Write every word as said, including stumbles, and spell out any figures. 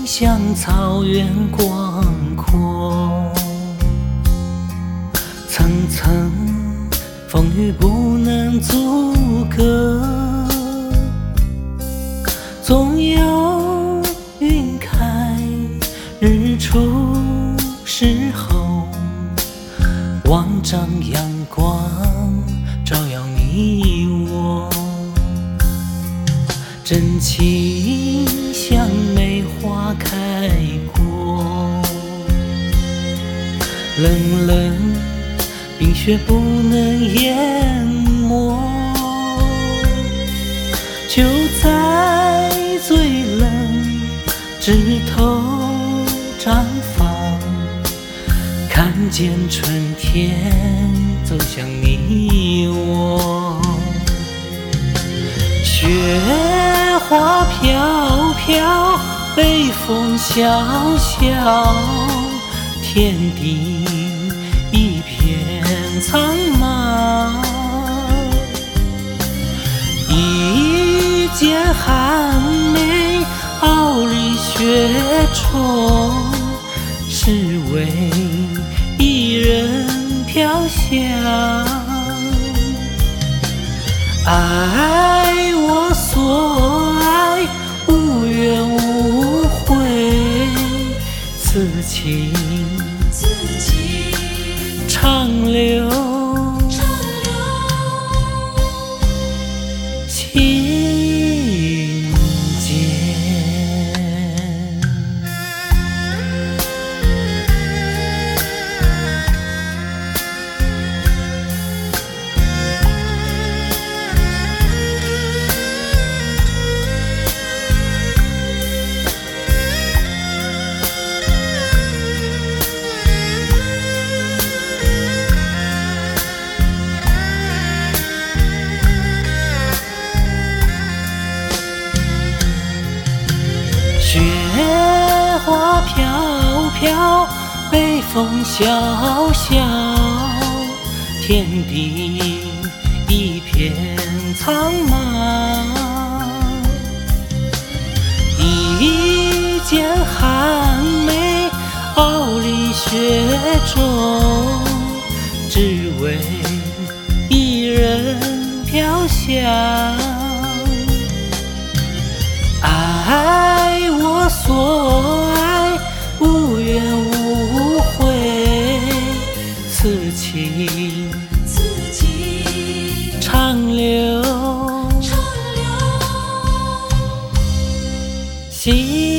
向草原广阔，层层风雨不能阻隔，总有云开日出时候，万丈阳光照耀你我，真情像梅花开过，冷冷冰雪不能淹没，就在最冷枝头绽放，看见春天走向你我。雪花飘飘，北风萧萧，天地一片苍茫。一剪寒梅，傲立雪中，只为一人飘香。爱我所爱，无怨无悔，此情长留情间。雪花飘飘，北风萧萧，天地一片苍茫。一剪寒梅，傲立雪中，只为一人飘香。爱我所爱，无怨无悔，此情长留心。